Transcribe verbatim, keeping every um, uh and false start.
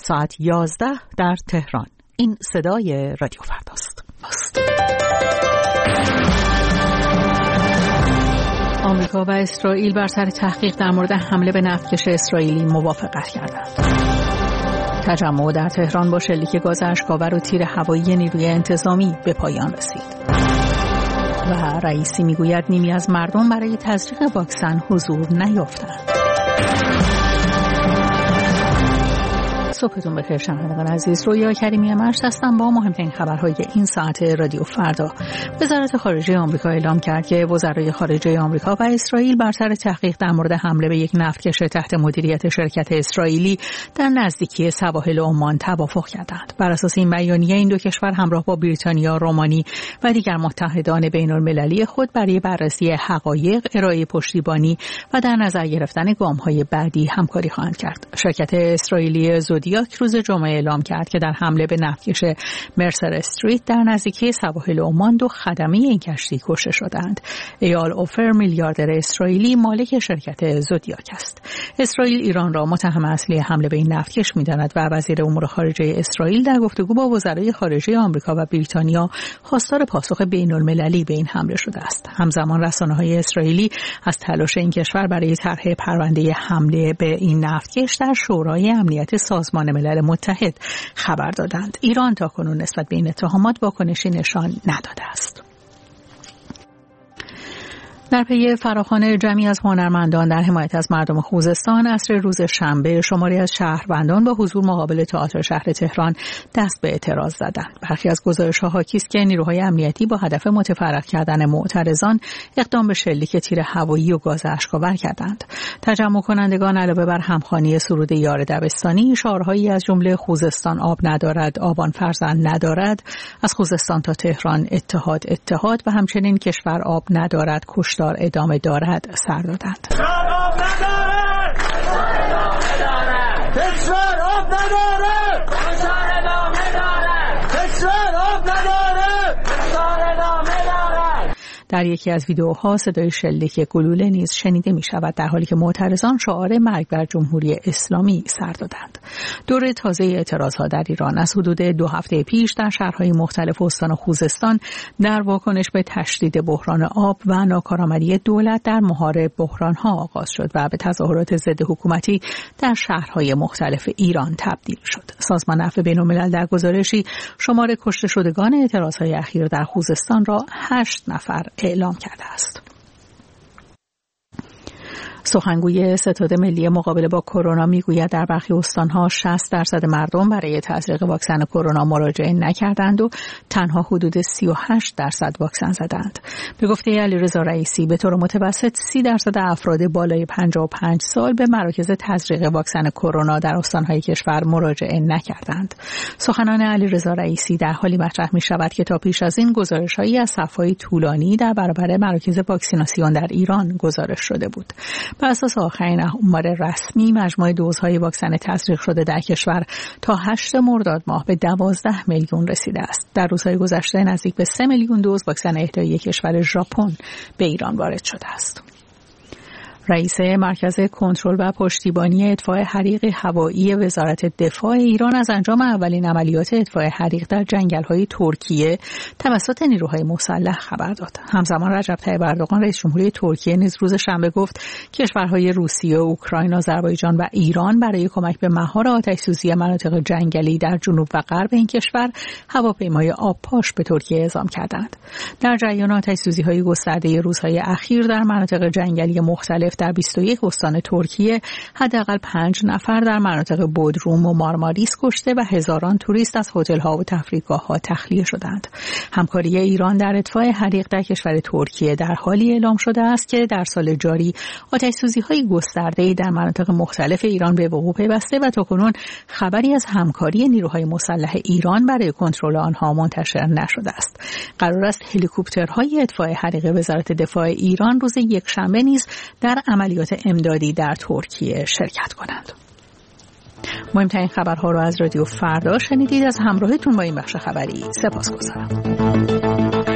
ساعت یازده در تهران. این صدای رادیو فرداست. آمریکا و اسرائیل بر سر تحقیق در مورد حمله به نفتکش اسرائیلی موافقت کردند. تجمع در تهران با شلیک گاز اشک‌آور و تیر هوایی نیروی انتظامی به پایان رسید. و رئیسی میگوید نیمی از مردم برای تزریق واکسن حضور نیافتند. صبحتون بخیر شنوندگان عزیز، رویا کریمی مرز هستم با مهمترین خبرهای این ساعت رادیو فردا. وزارت خارجه آمریکا اعلام کرد که وزرای خارجه آمریکا و اسرائیل بر سر تحقیق در مورد حمله به یک نفتکش تحت مدیریت شرکت اسرائیلی در نزدیکی سواحل عمان توافق کردند. بر اساس این بیانیه این دو کشور همراه با بریتانیا، رومانی و دیگر متحدان بین‌المللی خود برای بررسی حقایق، ارائه پشتیبانی و در نظر گرفتن گام‌های بعدی همکاری خواهند کرد. شرکت اسرائیلی زودیاک روز جمعه اعلام کرد که در حمله به نفتکش مرسر استریت در نزدیکی سواحل عمان دو خدمه این کشتی کشته شدند. ایال اوفر میلیاردر اسرائیلی مالک شرکت زودیاک است. اسرائیل ایران را متهم اصلی حمله به این نفتکش می‌داند و وزیر امور خارجه اسرائیل در گفتگو با وزرای خارجه آمریکا و بریتانیا خواستار پاسخ بین‌المللی به این حمله شده است. همزمان رسانه‌های اسرائیلی از تلاش این کشور برای طرح پرونده حمله به این نفتکش در شورای امنیت سازمان ملل متحد خبر دادند. ایران تاکنون نسبت به این اتهامات واکنشی نشان نداده است. در پی فراخوان جمعی از هنرمندان در حمایت از مردم خوزستان، عصر روز شنبه شماری از شهروندان با حضور مقابل تئاتر شهر تهران دست به اعتراض زدند. برخی از گزارش‌ها حاکی است که نیروهای امنیتی با هدف متفرق کردن معترضان اقدام به شلیک تیر هوایی و گاز اشک‌آور کردند. تجمع کنندگان علاوه بر همخوانی سرود یار دبستانی، شعارهایی از جمله خوزستان آب ندارد، آبان فرزند ندارد، از خوزستان تا تهران اتحاد اتحاد و همچنین کشور آب ندارد، کشتار ادامه دارد سر دادند. آب ندارد، کشور آب ندارد، کشور ادامه دارد، کشور آب ندارد، کشور ادامه دارد. در یکی از ویدیوها صدای شلیک گلوله نیز شنیده می شود، در حالی که معترضان شعار مرگ بر جمهوری اسلامی سر دادند. دوره تازه اعتراضها در ایران از حدود دو هفته پیش در شهرهای مختلف استان خوزستان در واکنش به تشدید بحران آب و ناکارآمدی دولت در مهار بحرانها آغاز شد و به تظاهرات ضد حکومتی در شهرهای مختلف ایران تبدیل شد. سازمان عفو بین‌الملل در گزارشی شمار کشته شدگان اعتراضهای اخیر در خوزستان را هشت نفر اعلام کرده است. سخنگوی ستاد ملی مقابله با کرونا میگوید در برخی استان‌ها شصت درصد مردم برای تزریق واکسن کرونا مراجعه نکردند و تنها حدود سی و هشت درصد واکسن زدند. به گفته علیرضا رئیسی به طور متوسط سی درصد افراد بالای پنجاه و پنج سال به مراکز تزریق واکسن کرونا در استان‌های کشور مراجعه نکردند. سخنان علیرضا رئیسی در حالی مطرح می‌شود که تا پیش از این گزارش‌هایی از صف‌های طولانی در برابر مراکز واکسیناسیون در ایران گزارش شده بود. بر اساس آخرین آمار رسمی، مجموع دوزهای واکسن تزریق شده در کشور تا هشتم مرداد ماه به دوازده میلیون رسیده است. در روزهای گذشته نزدیک به سه میلیون دوز واکسن اهدایی کشور ژاپن به ایران وارد شده است. رئیس مرکز کنترل و پشتیبانی اطفاء حریق هوایی وزارت دفاع ایران از انجام اولین عملیات اطفاء حریق در جنگل‌های ترکیه توسط نیروهای مسلح خبر داد. همزمان رجب طیب اردوغان رئیس جمهوری ترکیه نیز روز شنبه گفت کشورهای روسیه، اوکراین، آذربایجان و ایران برای کمک به مهار آتش‌سوزی مناطق جنگلی در جنوب و غرب این کشور هواپیمای آبپاش به ترکیه اعزام کردند. در جریان آتش‌سوزی‌های گسترده روزهای اخیر در مناطق جنگلی مختلف در بیست و یک استان ترکیه حداقل پنج نفر در مناطق بودروم و مارماریس کشته و هزاران توریست از هتل‌ها و تفریحگاه‌ها تخلیه شدند. همکاری ایران در اطفاء حریق در کشور ترکیه در حالی اعلام شده است که در سال جاری آتش‌سوزی‌های گسترده‌ای در مناطق مختلف ایران به وقوع پیوسته و تاکنون خبری از همکاری نیروهای مسلح ایران برای کنترل آنها منتشر نشده است. قرار است هلیکوپترهای اطفاء حریق وزارت دفاع ایران روز یکشنبه نیز در عملیات امدادی در ترکیه شرکت کنند. مهمترین خبرها را از رادیو فردا شنیدید. از همراهیتون با این بخش خبری سپاسگزارم.